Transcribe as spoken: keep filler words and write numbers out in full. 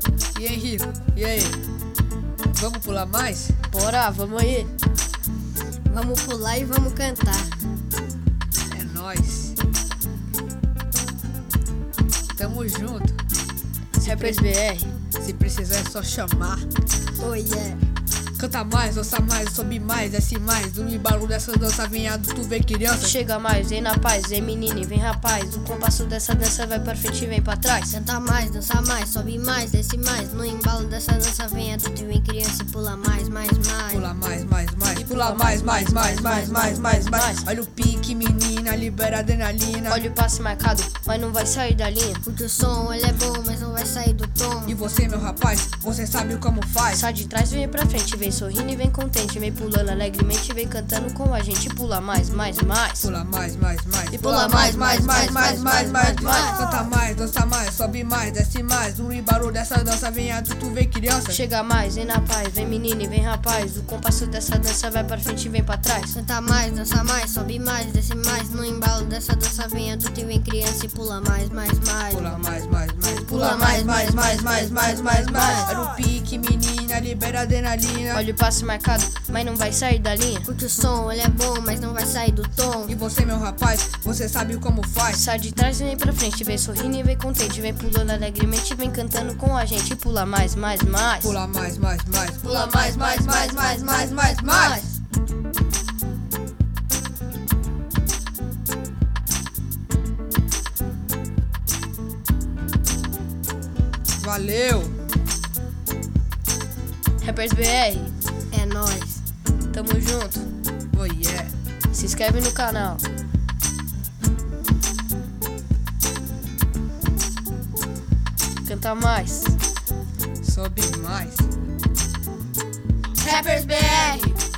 E aí, Rico? E aí? Vamos pular mais? Bora, vamos aí. Vamos pular e vamos cantar. É nóis. Tamo junto. Rappers B R. Se precisar é só chamar. Oh yeah. Canta mais, dança mais, sobe mais, desce mais. Do embalo dessa dança, vinhado, tu vê criança. Chega mais, vem na paz, vem menino e vem rapaz. O compasso dessa dança vai pra frente e vem pra trás. Canta mais, dança mais, sobe mais, desce mais. No embalo dessa dança vem adulto e vem criança e pula mais, mais, mais. Pula mais, mais, mais, pula mais, mais, mais, mais, mais, mais, mais. Olha o pique, menina, libera adrenalina. Olha o passe marcado, mas não vai sair da linha. Porque o som ele é bom, mas não vai sair do tom. E você, meu rapaz, você sabe como faz. Sai de trás, vem pra frente, vem sorrindo e vem contente. Vem pulando alegremente, vem cantando com a gente. Pula mais, mais, mais. Pula mais, mais, mais. E pula mais, mais, mais, mais, mais, mais, mais. Canta mais, dança mais, sobe mais, desce mais. No embalo dessa dança, vem adulto, vem criança. Chega mais, vem na paz, vem menino e vem rapaz. O compasso dessa dança vai pra frente e vem pra trás. Canta mais, dança mais, sobe mais, desce mais. No embalo dessa dança vem adulto e vem criança e pula mais, mais, mais. Pula mais, mais, mais. Pula mais, mais, mais, mais, mais, mais, mais. Olha o pique, menina, libera adrenalina. Olha o passe marcado, mas não vai sair da linha. Porque o som ele é bom, mas não vai sair do tom. E você, meu rapaz, você sabe como faz. Sai de trás e vem pra frente, vem sorrindo e vem contente. Vem pulando alegremente, vem cantando com a gente. Pula mais, mais, mais. Pula mais, mais, mais. Pula mais, mais, mais, mais, mais, mais, mais. Valeu! Rappers B R, É nóis. tamo junto. Oh yeah! Se inscreve no canal. Canta mais. Sobe mais. Rappers B R.